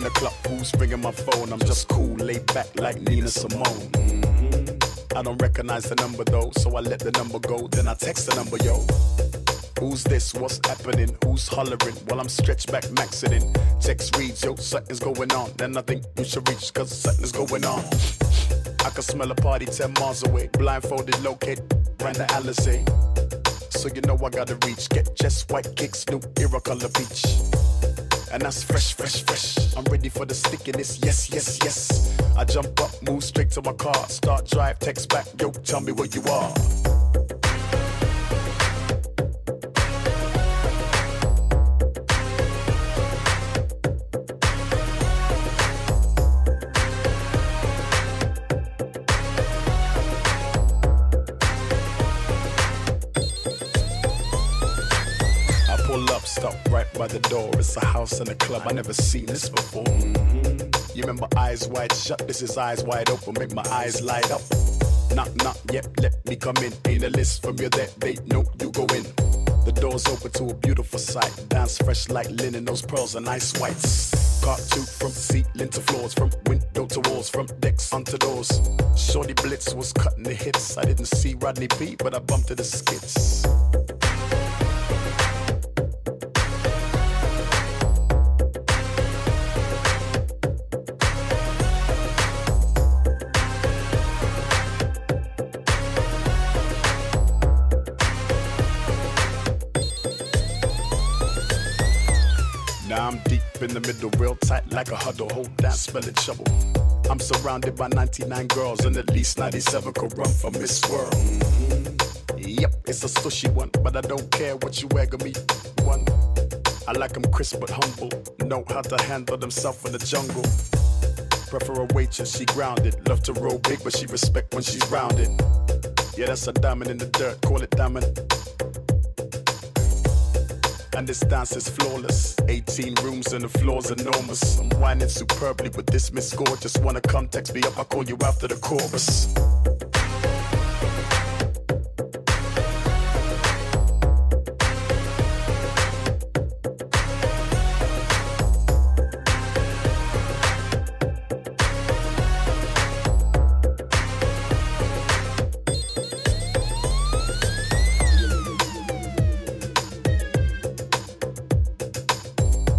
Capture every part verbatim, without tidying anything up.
the club, who's ringing my phone? I'm just cool, laid back like Nina Simone. Mm-hmm. I don't recognize the number though, so I let the number go, then I text the number, yo. Who's this? What's happening? Who's hollering? While I'm stretched back, maxing in. Text reads, yo, something's going on. Then I think you should reach, cause something's going on. I can smell a party ten miles away. Blindfolded, locate, brand the Alizé. So you know I gotta reach. Get chest white kicks, new era color peach. And that's fresh, fresh, fresh. I'm ready for the stickiness, yes, yes, yes. I jump up, move straight to my car. Start drive, text back, yo, tell me where you are. Stop right by the door. It's a house and a club. I never seen this before. Mm-hmm. You remember eyes wide shut. This is eyes wide open. Make my eyes light up. Knock, knock. Yep, let me come in. Ain't a list from your that date. No, you go in. The door's open to a beautiful sight. Dance fresh like linen. Those pearls are nice whites. Cartoon from ceiling to floors, from window to walls, from decks onto doors. Shorty Blitz was cutting the hits. I didn't see Rodney P, but I bumped to the skits. I'm deep in the middle, real tight like a huddle. Hold down, spelling trouble. I'm surrounded by ninety-nine girls, and at least ninety-seven could run for Miss World. Mm-hmm. Yep, it's a stushy one, but I don't care what you wear, me one. I like them crisp but humble, know how to handle themselves in the jungle. Prefer a waitress, she grounded. Love to roll big, but she respect when she's rounded. Yeah, that's a diamond in the dirt, call it diamond. And this dance is flawless. eighteen rooms and the floor's enormous. I'm whining superbly with this Miss Gorgeous. Wanna come, text me up, I'll call you after the chorus.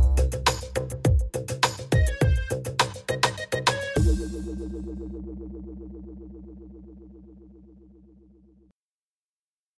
Thank you.